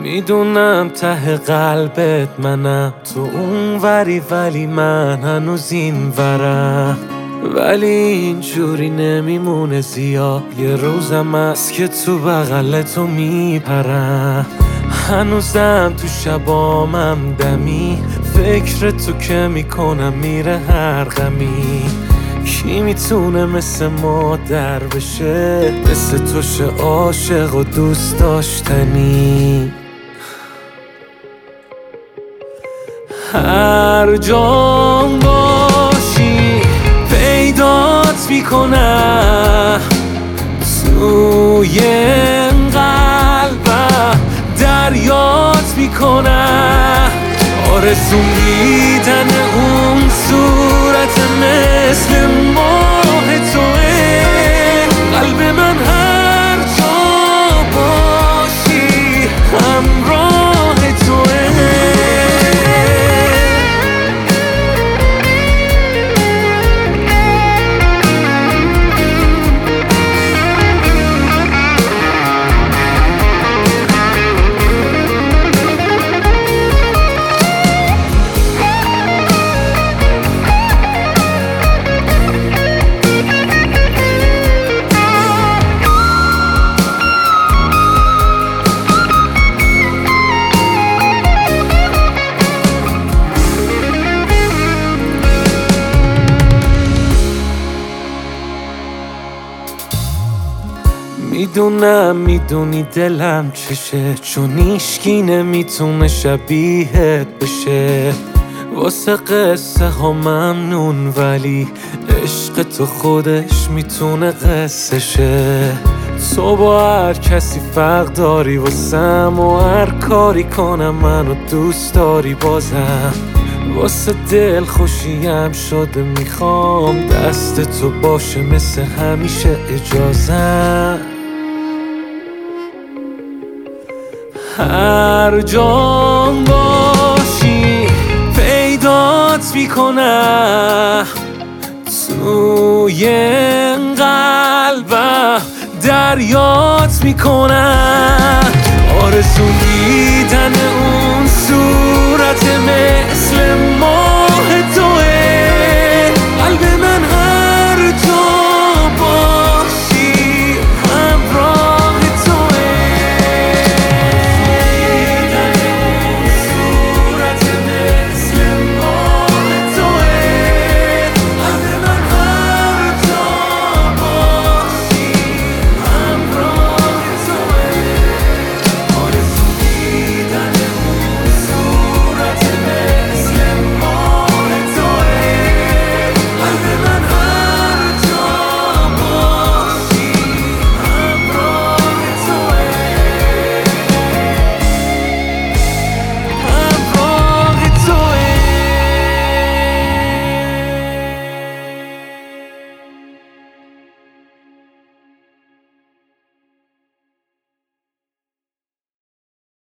میدونم ته قلبت منم، تو اون وری ولی من هنوز این ورم. ولی اینجوری نمیمونه زیاد، یه روزم هست که تو بغل تو میپرم. هنوزم تو شبامم دمی، فکر تو که میکنم میره هر غمی. کی میتونه مثل مادر بشه، مثل تو شه عاشق و دوست داشتنی. هر جام باشی پیدات میکنم، توی قلبم دریات میکنم. آرزو دیدن اون صورت مثل ماه توه، قلب من هر جا باشی همراه توه. میدونم میدونی دلم چشه، چون هیچکی نمیتونه شبیهت بشه. واسه قصه ها ممنون ولی عشق تو خودش میتونه قصه شه. تو با هر کسی فرق داری واسم، و هر کاری کنم منو دوست داری بازم. واسه دل خوشیم شده میخوام دست تو باشه مثل همیشه اجازم. هر جام باشی پیدات میکنم، توی قلبم دریات میکنم. آرزو دیدن اون صورت مثل ما